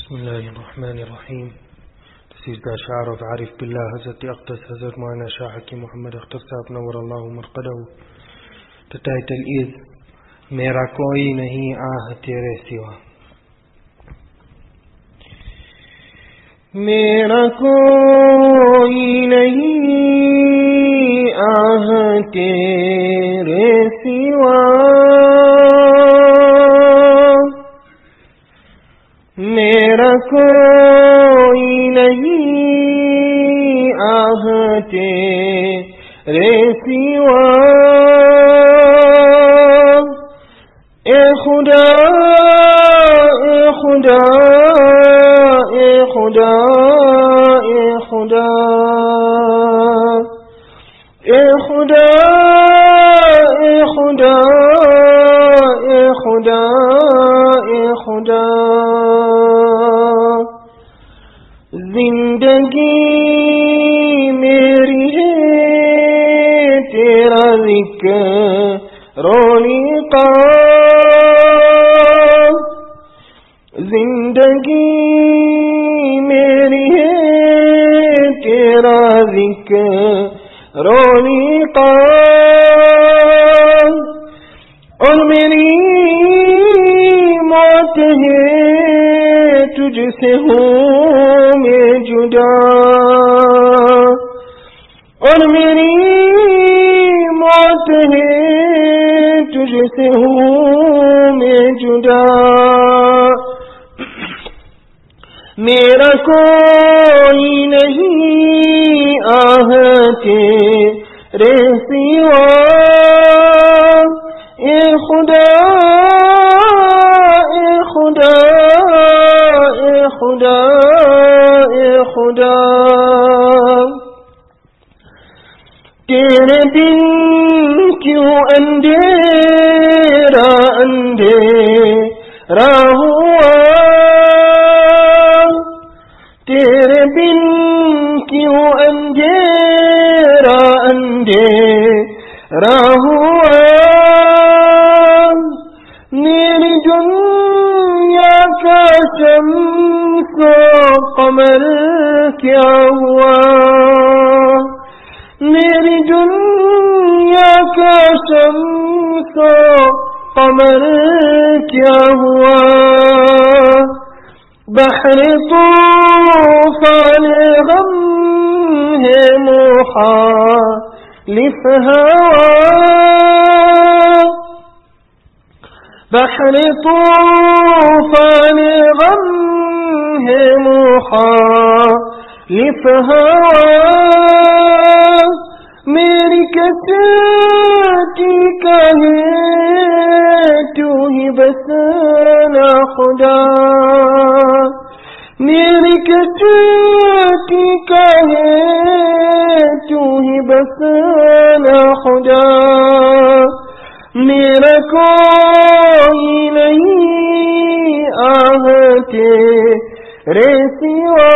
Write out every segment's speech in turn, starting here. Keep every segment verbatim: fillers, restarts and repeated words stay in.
بسم الله الرحمن الرحيم. This is the Ash'ar of Arif Billah Hazrat Aqdas Hazrat Maulana Shah Hakim Muhammad Akhtar Sahab Nawar Allahu Marqadahu. The title is Mera Koi Nahi Ah Tere Siwa. Mera Koi Nahi Ah Tere Siwa, میرا کوئی نہیں آہ تیرے سوا، اے خدا اے خدا اے خدا اے خدا اے خدا اے خدا اے خدا اے خدا، زندگی میری ہے تیرا ذکر لقا، زندگی میری ہے تیرا ذکر لقا، اور میری موت ہے تجھ سے ہوں میں جدا، اور میری موت ہے تجھ سے ہوں میں جدا، میرا کوئی نہیں آہ تیرے سوا، اے خدا اے خدا اے خدا اے خدا، تیرے دن کیوں اندھیرا اندھیرا ہوا، تیرے بن کیوں اندھیرا اندھیرا ہوا، میری دنیا کا شمس و قمر کیا ہوا، میری دنیا کا شمس و قمر کیا ہوا، بحر طوفان غم ہے مخالف ہوا، بحر طوفان غم ہے مخالف ہوا، میری کشتی کا ہے تو ہی بس نا خدا، میری کشتی کا ہے تو ہی بس نا خدا، میرا کوئی نہیں آہ تیرے سوا،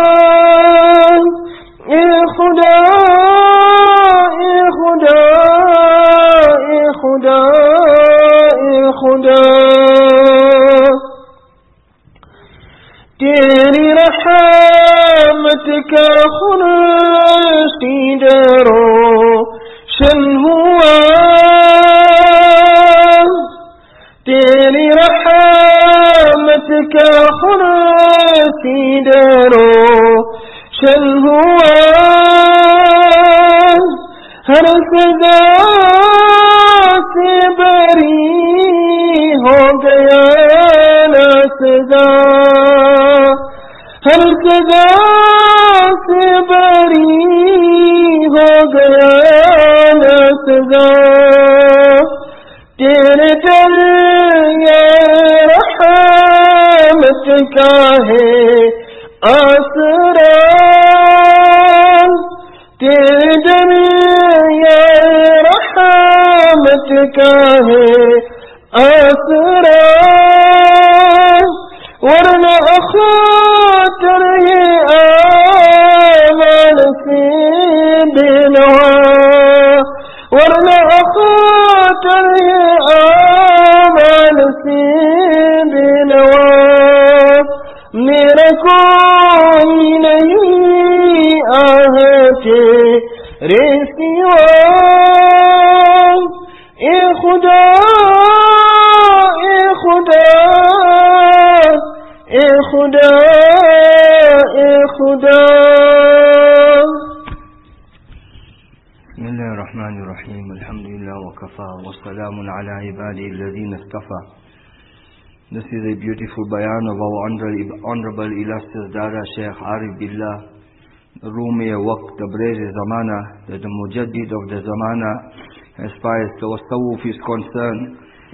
اے خدا اے خدا اے خدا اے خدا، تیری رحمت کا خورشید روشن ہوا، تیری رحمت کا خورشید روشن ہوا، ہر سزا سے بری ہو گیا نا سزا، ہر سزا سے بری ہو گیا نا سزا، تیرے در یا رحمت کا ہے آسرا، تیرے در یا رحمت کا ہے آسرا، ورنہ اخاطر یہ آمال سے بے نوا، ورنہ اخاطر یہ آمال سے بے نوا، मेरा कोई नहीं आह तेरे सिवा। ए खुदा ए खुदा ए खुदा ए खुदा। Bismillahirrahmanirrahim. Alhamdulillah wa kafa wa salamun ala ibadi alladhina istafa. This is a beautiful bayan of our honorable illustrious Dada Shaykh Arif Billah, the Rumi Waqt, the Brez Zamana, that the Mujaddid of the Zamana, as far as the Tasawwuf is concerned.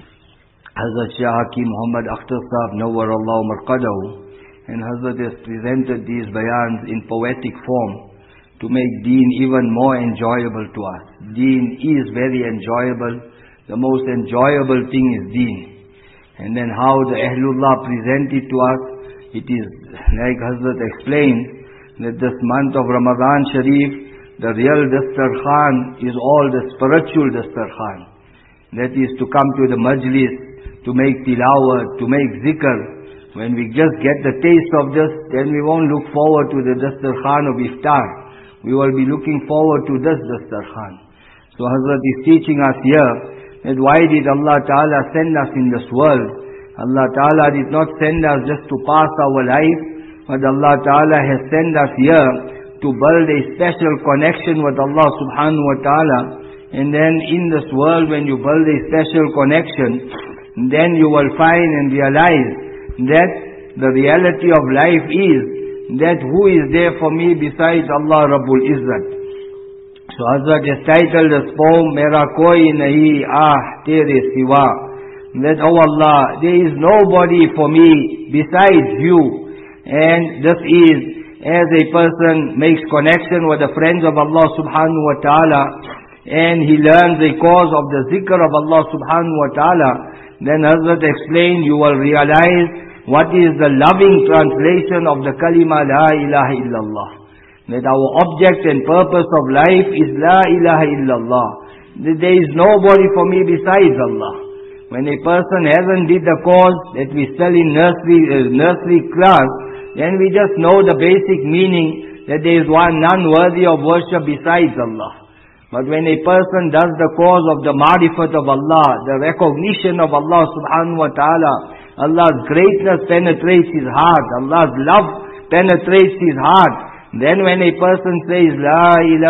Hazrat Shah Hakim Muhammad Akhtar Sahib Nawwar Allah Marqadahu, and Hazrat has presented these bayans in poetic form to make deen even more enjoyable to us. Deen is very enjoyable. The most enjoyable thing is deen. And then how the Ahlullah present it to us, it is like Hazrat explained, that this month of Ramadan Sharif, the real Dastarkhan is all the spiritual Dastarkhan. That is to come to the majlis, to make tilawat, to make zikr. When we just get the taste of this, then we won't look forward to the Dastarkhan of Iftar. We will be looking forward to this Dastarkhan. So Hazrat is teaching us here that why did Allah Ta'ala send us in this world? Allah Ta'ala did not send us just to pass our life, but Allah Ta'ala has sent us here to build a special connection with Allah Subhanahu Wa Ta'ala. And then in this world, when you build a special connection, then you will find and realize that the reality of life is that who is there for me besides Allah Rabbul Izzat. So Hazrat has titled this poem, Mera koi nahi ah tere siwa. That, oh Allah, there is nobody for me besides you. And this is as a person makes connection with the friends of Allah Subhanahu Wa Ta'ala, and he learns the cause of the zikr of Allah Subhanahu Wa Ta'ala, then Hazrat explained, you will realize what is the loving translation of the kalima La ilaha illallah. That our object and purpose of life is La ilaha illallah. That there is nobody for me besides Allah. When a person hasn't did the cause, that we still in nursery, uh, nursery class, then we just know the basic meaning that there is one none worthy of worship besides Allah. But when a person does the cause of the ma'rifat of Allah, the recognition of Allah Subhanahu Wa Ta'ala, Allah's greatness penetrates his heart, Allah's love penetrates his heart. Then when a person says, La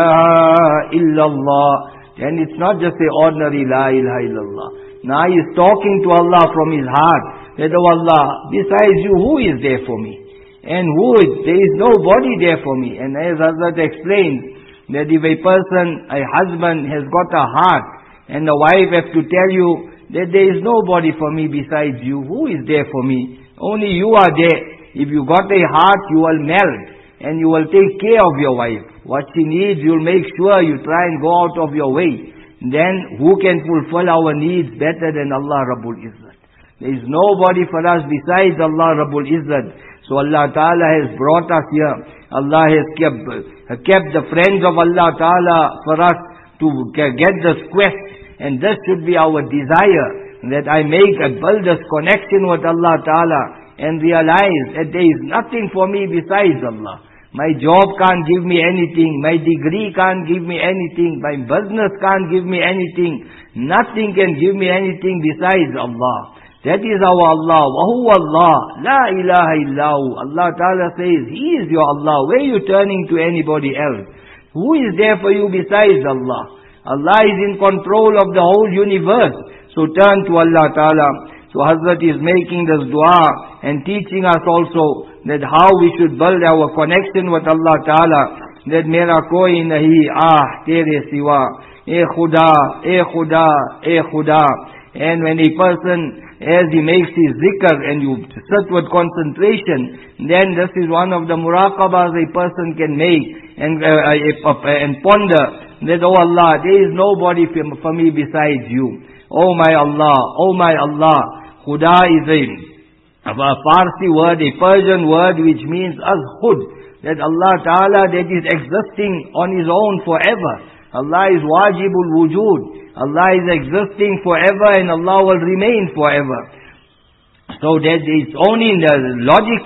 ilaha illallah, then it's not just a ordinary La ilaha illallah. Now he is talking to Allah from his heart, that, oh Allah, besides you, who is there for me? And who is, there is nobody there for me. And as Hazrat explains, that if a person, a husband has got a heart, and the wife has to tell you, that there is nobody for me besides you. Who is there for me? Only you are there. If you got a heart, you will melt and you will take care of your wife. What she needs, you'll make sure you try and go out of your way. Then who can fulfill our needs better than Allah Rabbul Izzat? There is nobody for us besides Allah Rabbul Izzat. So Allah Ta'ala has brought us here. Allah has kept, kept the friends of Allah Ta'ala for us to get this quest. And this should be our desire, that I make and build this connection with Allah Ta'ala and realize that there is nothing for me besides Allah. My job can't give me anything, my degree can't give me anything, my business can't give me anything, nothing can give me anything besides Allah. That is our Allah. Wahu Allah, la ilaha illahu. Allah Ta'ala says, He is your Allah. Where are you turning to anybody else? Who is there for you besides Allah? Allah is in control of the whole universe. So turn to Allah Ta'ala. So Hazrat is making this dua and teaching us also that how we should build our connection with Allah Ta'ala. That mera koi nahi ah tere siwa. E Khuda, E Khuda, E Khuda. And when a person, as he makes his zikr and you sit with concentration, then this is one of the muraqabahs a person can make and, uh, uh, and ponder. That, oh Allah, there is nobody for me besides you. Oh my Allah, oh my Allah. Khuda is a, a Farsi word, a Persian word which means as-hud. That Allah Ta'ala that is existing on His own forever. Allah is wajibul wujud. Allah is existing forever and Allah will remain forever. So that it's only logical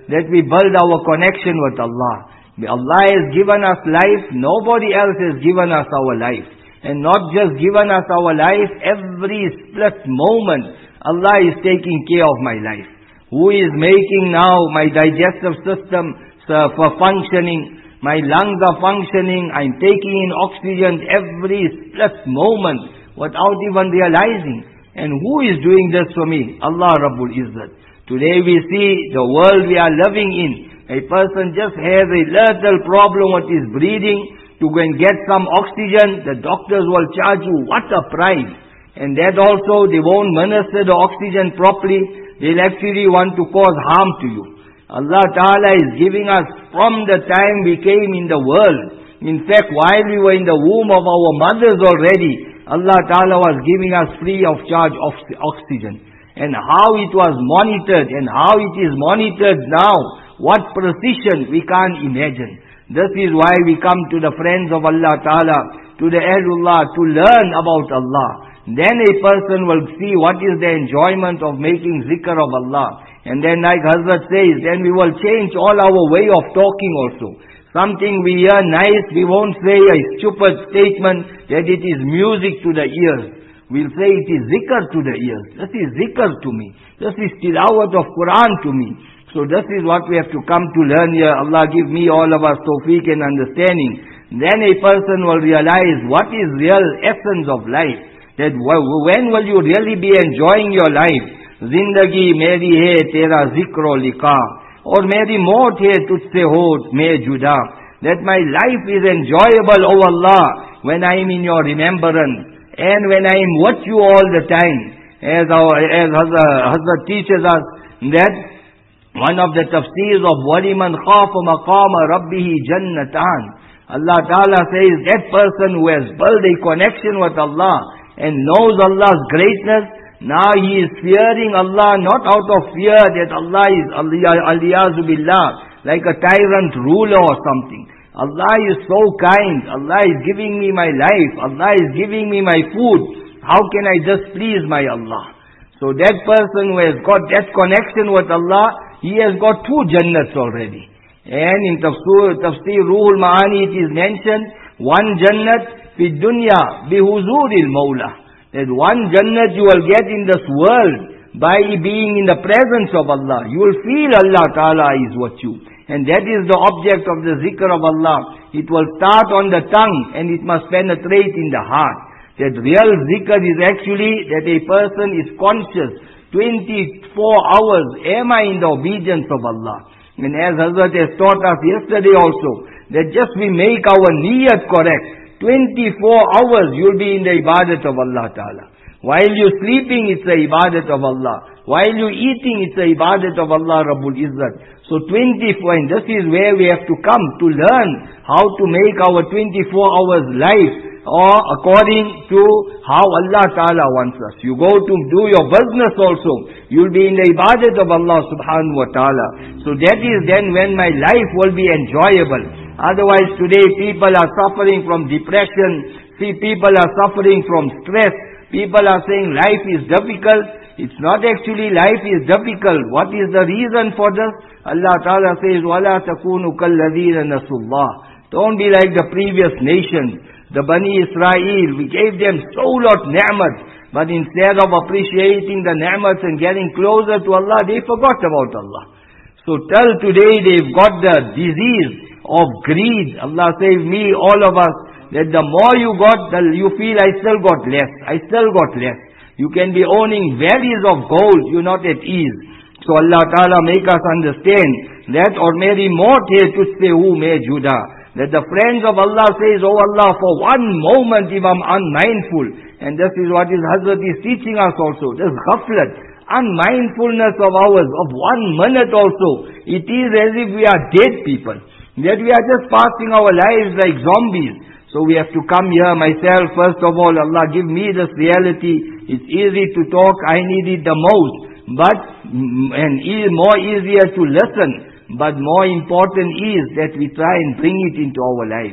that we build our connection with Allah. Allah has given us life, nobody else has given us our life. And not just given us our life, every split moment, Allah is taking care of my life. Who is making now my digestive system uh, for functioning, my lungs are functioning, I'm taking in oxygen every split moment without even realizing. And who is doing this for me? Allah Rabbul Izzat. Today we see the world we are living in. A person just has a little problem with his breathing. To go and get some oxygen, the doctors will charge you what a price. And that also, they won't minister the oxygen properly. They'll actually want to cause harm to you. Allah Ta'ala is giving us from the time we came in the world. In fact, while we were in the womb of our mothers already, Allah Ta'ala was giving us free of charge of oxygen. And how it was monitored and how it is monitored now, what precision we can't imagine. This is why we come to the friends of Allah Ta'ala, to the Ahlullah, to learn about Allah. Then a person will see what is the enjoyment of making zikr of Allah. And then like Hazrat says, then we will change all our way of talking also. Something we hear nice, we won't say a stupid statement that it is music to the ears. We'll say it is zikr to the ears. This is zikr to me. This is tilawat of Quran to me. So this is what we have to come to learn here. Allah give me all of us tawfiq and understanding. Then a person will realize what is real essence of life. That when will you really be enjoying your life? Zindagi meri hai tera zikro lika. Or meri maut hai tujhse ho me juda. That my life is enjoyable, O Allah, when I am in your remembrance. And when I am with you all the time. As our, as Hazrat teaches us that one of the tafsirs of وَلِمَنْ خَافَ مَقَامَ رَبِّهِ جَنَّتَانِ. Allah Ta'ala says that person who has built a connection with Allah and knows Allah's greatness, now he is fearing Allah not out of fear that Allah is aliyazu billah, like a tyrant ruler or something. Allah is so kind. Allah is giving me my life. Allah is giving me my food. How can I displease my Allah? So that person who has got that connection with Allah, he has got two Jannats already. And in Tafsir, Tafsir Ruhul Ma'ani it is mentioned, one Jannat fi dunya bi huzuril Mawla. That one Jannat you will get in this world by being in the presence of Allah. You will feel Allah Ta'ala is with you. And that is the object of the zikr of Allah. It will start on the tongue and it must penetrate in the heart. That real zikr is actually that a person is conscious twenty-four hours, am I in the obedience of Allah? And as Hazrat has taught us yesterday also, that just we make our niyat correct, twenty-four hours you'll be in the ibadat of Allah Ta'ala. While you're sleeping, it's the ibadat of Allah. While you're eating, it's the ibadat of Allah Rabbul Izzat. So twenty-four, and this is where we have to come to learn how to make our twenty-four hours life, or according to how Allah Ta'ala wants us. You go to do your business also, you'll be in the ibadat of Allah Subhanahu Wa Ta'ala. So that is then when my life will be enjoyable. Otherwise today people are suffering from depression, see people are suffering from stress, people are saying life is difficult. It's not actually life is difficult. What is the reason for this? Allah Ta'ala says, وَلَا تَكُونُوا كَالَّذِينَ نَسُوا اللَّهِ. Don't be like the previous nations. The Bani Israel, we gave them so lot ni'mat, but instead of appreciating the ni'mats and getting closer to Allah, they forgot about Allah. So till today they've got the disease of greed. Allah save me, all of us, that the more you got, the, you feel I still got less, I still got less. You can be owning valleys of gold, you're not at ease. So Allah Ta'ala make us understand that, or meri maut hai tujhse hu me juda. That the friends of Allah says, oh Allah, for one moment if I'm unmindful, and this is what is Hazrat is teaching us also, this ghaflat, unmindfulness of ours, of one minute also, it is as if we are dead people, that we are just passing our lives like zombies. So we have to come here, myself, first of all, Allah give me this reality, it's easy to talk, I need it the most, but, and more easier to listen. But more important is that we try and bring it into our lives.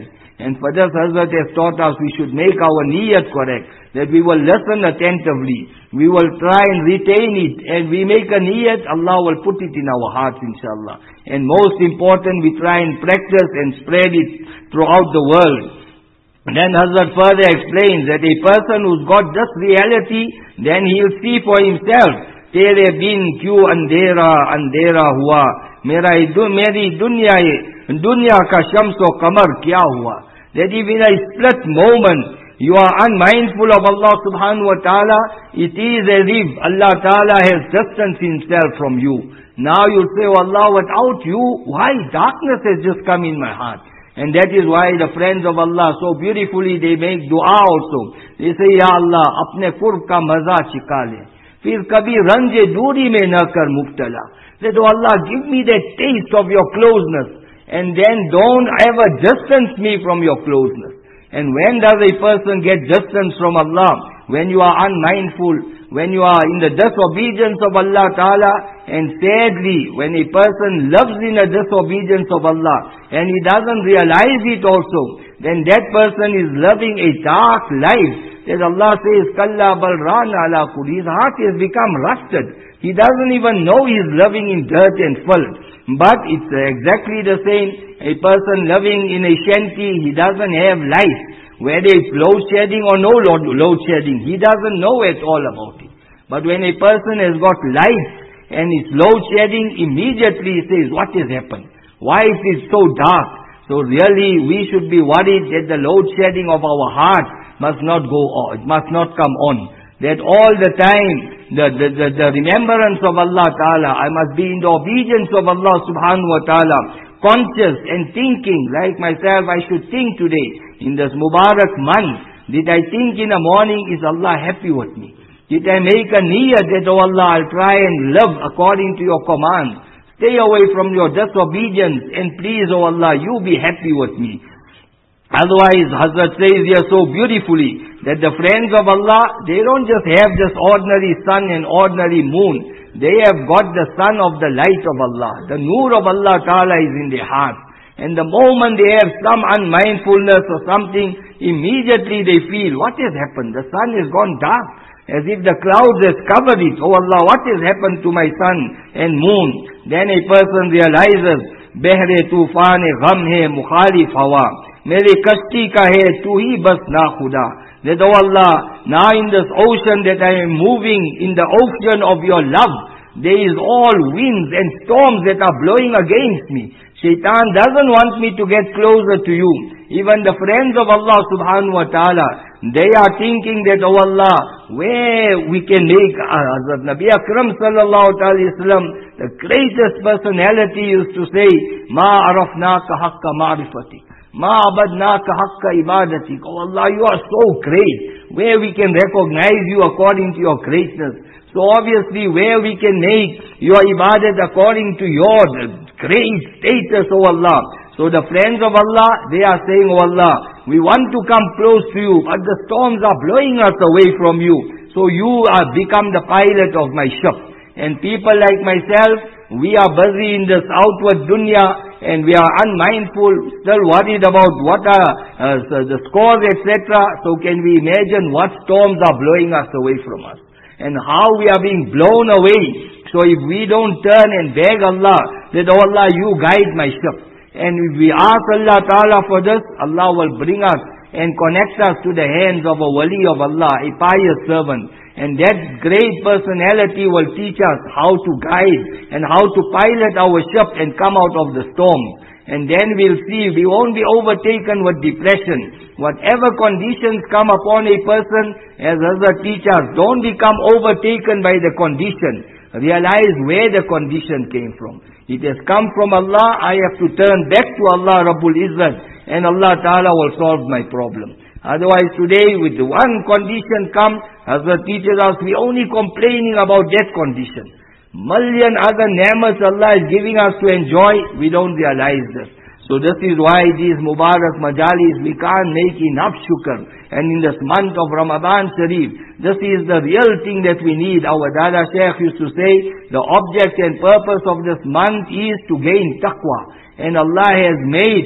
And for this, Hazrat has taught us we should make our niyat correct, that we will listen attentively, we will try and retain it, and we make a niyat, Allah will put it in our hearts, inshallah. And most important, we try and practice and spread it throughout the world. And then Hazrat further explains that a person who's got this reality, then he'll see for himself, Tere bin kyu andera andera hua, mera meri dunya dunya ka shams o qamar kya hua. That if in a split moment you are unmindful of Allah subhanahu wa ta'ala, it is as if Allah ta'ala has distanced himself from you. Now you say, oh Allah, without you, why darkness has just come in my heart? And that is why the friends of Allah so beautifully they make dua also. They say, Ya Allah, apne qurb ka maza chika le. Fir kabhi ranje duri mein na kar mubtala. That, oh Allah, give me that taste of your closeness. And then don't ever distance me from your closeness. And when does a person get distance from Allah? When you are unmindful, when you are in the disobedience of Allah Ta'ala, and sadly, when a person loves in the disobedience of Allah, and he doesn't realize it also, then that person is living a dark life. As Allah says, Kalla bal rana ala kudi, his heart has become rusted. He doesn't even know he is living in dirt and filth. But it's exactly the same. A person living in a shanty, he doesn't have life. Whether it's load shedding or no load, load shedding, he doesn't know at all about it. But when a person has got life and it's load shedding, immediately he says, what has happened? Why it is so dark? So really we should be worried that the load shedding of our heart must not go on, it must not come on. That all the time, the, the, the, the remembrance of Allah Ta'ala, I must be in the obedience of Allah Subhanahu Wa Ta'ala, conscious and thinking, like myself, I should think today, in this Mubarak month, did I think in the morning, is Allah happy with me? Did I make a niyyah that, oh Allah, I'll try and live according to your command. Stay away from your disobedience, and please, oh Allah, you be happy with me. Otherwise, Hazrat says here so beautifully, that the friends of Allah, they don't just have this ordinary sun and ordinary moon. They have got the sun of the light of Allah. The nur of Allah Ta'ala is in their hearts. And the moment they have some unmindfulness or something, immediately they feel, what has happened? The sun has gone dark, as if the clouds has covered it. Oh Allah, what has happened to my sun and moon? Then a person realizes, Behre tufan e gham hai mukhalif hawa. Mere kashti ka hai tu hi bas na khuda. That, oh Allah, now in this ocean that I am moving, in the ocean of your love, there is all winds and storms that are blowing against me. Shaitan doesn't want me to get closer to you. Even the friends of Allah subhanahu wa ta'ala, they are thinking that, oh Allah, where we can make, Hazrat Nabi Akram sallallahu alayhi wa sallam, the greatest personality used to say, Ma arafnaka haqqa ma'rifati. Ma abadnaka haqqa ibadati. Oh Allah, you are so great. Where we can recognize you according to your greatness. So obviously where we can make your ibadat according to your great status, oh Allah. So the friends of Allah, they are saying, oh Allah, we want to come close to you, but the storms are blowing us away from you. So you are become the pilot of my ship. And people like myself, we are busy in this outward dunya, and we are unmindful, still worried about what are uh, the scores, et cetera. So can we imagine what storms are blowing us away from us? And how we are being blown away. So if we don't turn and beg Allah, that, oh Allah, you guide my ship. And if we ask Allah Ta'ala for this, Allah will bring us and connect us to the hands of a wali of Allah, a pious servant. And that great personality will teach us how to guide and how to pilot our ship and come out of the storm. And then we'll see, we won't be overtaken with depression. Whatever conditions come upon a person, as other teachers, don't become overtaken by the condition. Realize where the condition came from. It has come from Allah, I have to turn back to Allah Rabbul Izzat, and Allah Ta'ala will solve my problem. Otherwise today, with the one condition come, Hazrat teaches us, we only complaining about that condition. Million other ni'mats Allah is giving us to enjoy, we don't realize this. So this is why these Mubarak Majalis, we can't make enough shukr. And in this month of Ramadan Sharif, this is the real thing that we need. Our Dada Shaykh used to say, the object and purpose of this month is to gain taqwa. And Allah has made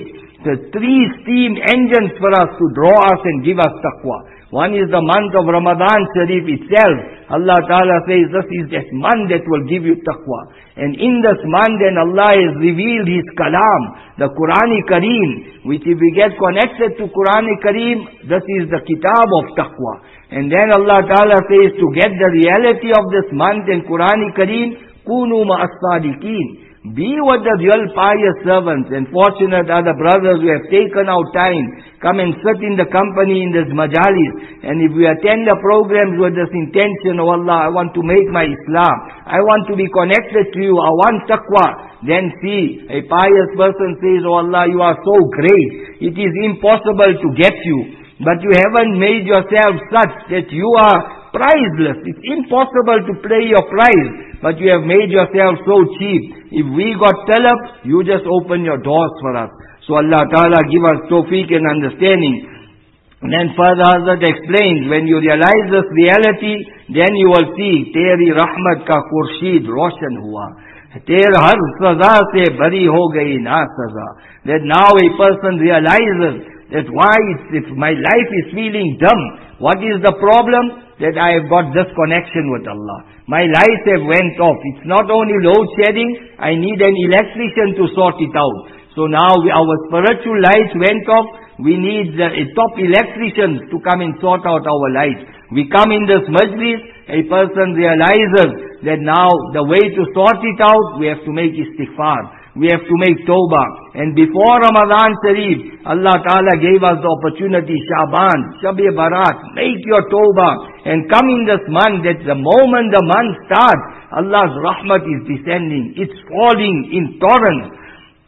uh, three steam engines for us to draw us and give us taqwa. One is the month of Ramadan Sharif itself. Allah Ta'ala says this is that month that will give you taqwa. And in this month then Allah has revealed His kalam, the Qur'an-i Kareem, which if we get connected to Qur'an-i Kareem, this is the kitab of taqwa. And then Allah Ta'ala says to get the reality of this month in Qur'an-i Kareem, kunu ma'as sadiqeen. Be with the real pious servants, and fortunate are the brothers who have taken out time, come and sit in the company in this majalis. And if we attend the programs with this intention, oh Allah, I want to make my Islam, I want to be connected to you, I want taqwa, then see, a pious person says, oh Allah, you are so great, it is impossible to get you, but you haven't made yourself such that you are priceless. It's impossible to pay your price, but you have made yourself so cheap. If we got talab, you just open your doors for us. So Allah Ta'ala give us tawfiq and understanding. And then further Hazrat explains, when you realize this reality, then you will see, Teri Rahmat ka Khurshid Roshan hua. Ter har saza se bari ho gayi na saza. That now a person realizes that why it's, if my life is feeling dumb, what is the problem? That I have got this connection with Allah. My lights have went off. It's not only load shedding, I need an electrician to sort it out. So now we, our spiritual lights went off, we need the a top electricians to come and sort out our lights. We come in this majlis, a person realizes that now the way to sort it out, we have to make istighfar. We have to make tawbah. And before Ramadan Sharif, Allah Ta'ala gave us the opportunity, Shaban, Shab-e Barat, make your tawbah. And come in this month, that the moment the month starts, Allah's rahmat is descending. It's falling in torrents.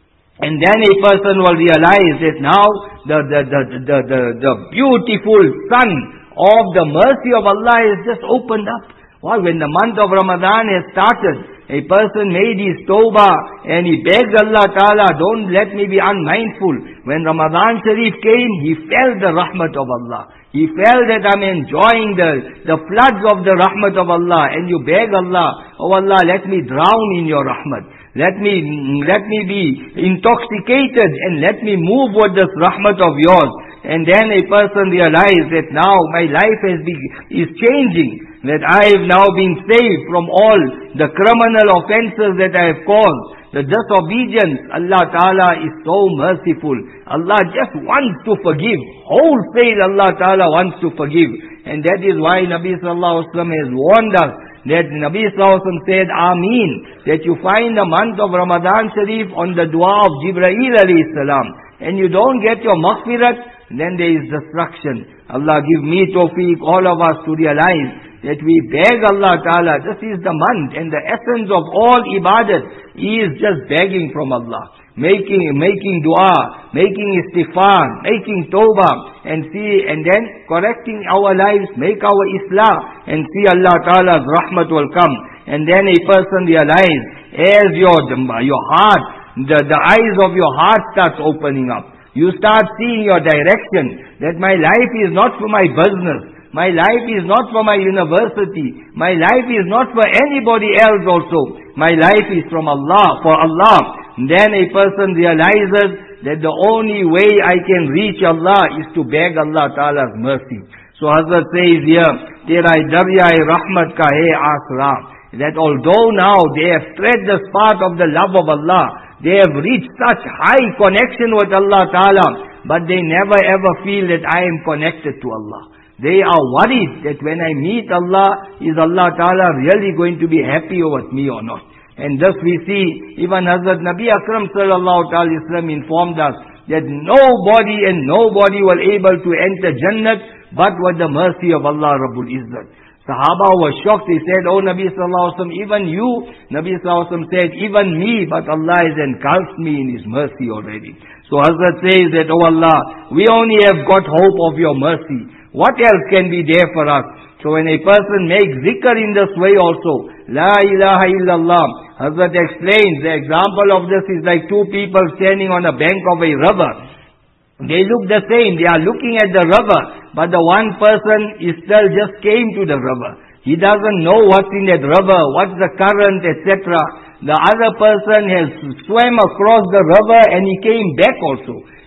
And then a person will realize that now the, the, the, the, the, the beautiful sun of the mercy of Allah has just opened up. Well, when the month of Ramadan has started, a person made his tawbah and he begged Allah Ta'ala, don't let me be unmindful. When Ramadan Sharif came, he felt the rahmat of Allah. He felt that I'm enjoying the, the floods of the rahmat of Allah. And you beg Allah, oh Allah, let me drown in your rahmat. Let me, let me be intoxicated and let me move with this rahmat of yours. And then a person realizes that now my life has been, is changing. That I have now been saved from all the criminal offenses that I have caused. The disobedience, Allah Ta'ala is so merciful. Allah just wants to forgive. Wholesale Allah Ta'ala wants to forgive. And that is why Nabi Sallallahu Alaihi Wasallam has warned us. That Nabi Sallallahu Alaihi Wasallam said, Ameen. That you find the month of Ramadan Sharif on the dua of Jibreel alayhi salam. And you don't get your maghfirat, then there is destruction. Allah give me tawfiq, all of us to realize that we beg Allah Ta'ala, this is the month, and the essence of all ibadat is just begging from Allah. Making, making dua, making istighfar, making tawbah, and see, and then correcting our lives, make our islah, and see Allah Ta'ala's rahmat will come. And then a person realize, as your, your heart, the, the eyes of your heart starts opening up. You start seeing your direction, that my life is not for my business. My life is not for my university. My life is not for anybody else also. My life is from Allah, for Allah. Then a person realizes that the only way I can reach Allah is to beg Allah Ta'ala's mercy. So Hazrat says here, Terai Daryai Rahmat ka hai asra. That although now they have tread the path of the love of Allah, they have reached such high connection with Allah Ta'ala, but they never ever feel that I am connected to Allah. They are worried that when I meet Allah, is Allah Ta'ala really going to be happy with me or not? And thus we see, even Hazrat Nabi Akram Sallallahu Alaihi Wasallam informed us that nobody and nobody will able to enter Jannat but with the mercy of Allah Rabbul Izzat. Sahaba was shocked. They said, oh Nabi Sallallahu Alaihi Wasallam, even you, Nabi Sallallahu Alaihi Wasallam said, even me, but Allah has engulfed me in His mercy already. So Hazrat says that, oh Allah, we only have got hope of your mercy. What else can be there for us? So when a person makes zikr in this way also, La ilaha illallah, Hazrat explains, the example of this is like two people standing on a bank of a river. They look the same, they are looking at the river, but the one person is still just came to the river. He doesn't know what's in that river, what's the current, et cetera. The other person has swam across the river and he came back also.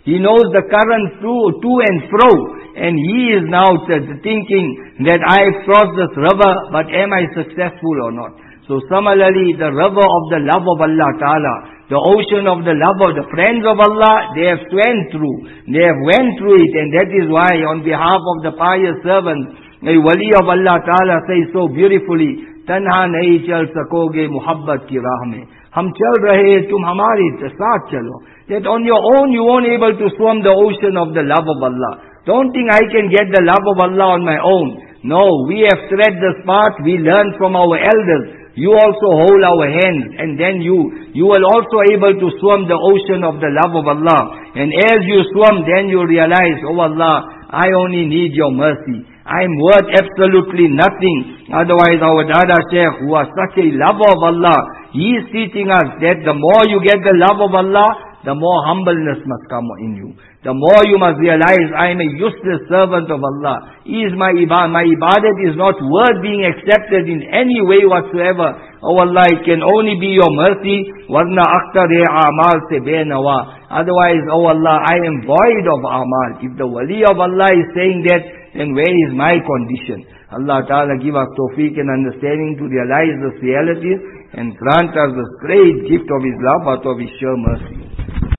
He knows the current through, to and fro. And he is now thinking that I've crossed this river, but am I successful or not? So similarly, the river of the love of Allah Ta'ala, the ocean of the love of the friends of Allah, they have swam through. They have went through it, and that is why on behalf of the pious servants, a wali of Allah Ta'ala says so beautifully, Tanha nahi chal sakoge muhabbat ki raah mein. Hum chal rahe, tum hamare saath chalo. That on your own you won't able to swim the ocean of the love of Allah. Don't think I can get the love of Allah on my own. No, we have tread this path, we learn from our elders. You also hold our hands, and then you, you will also able to swim the ocean of the love of Allah. And as you swim, then you realize, oh Allah, I only need your mercy. I am worth absolutely nothing. Otherwise our Dada Shaykh, who are such a lover of Allah, he is teaching us that the more you get the love of Allah, the more humbleness must come in you. The more you must realize, I am a useless servant of Allah. He is my ibadat. My ibadat is not worth being accepted in any way whatsoever. Oh Allah, it can only be your mercy. Warna akhtare a'mal se benawa. Otherwise, oh Allah, I am void of amal. If the wali of Allah is saying that, then where is my condition? Allah Ta'ala give us tawfiq and understanding to realize this reality and grant us this great gift of His love out of His sheer mercy.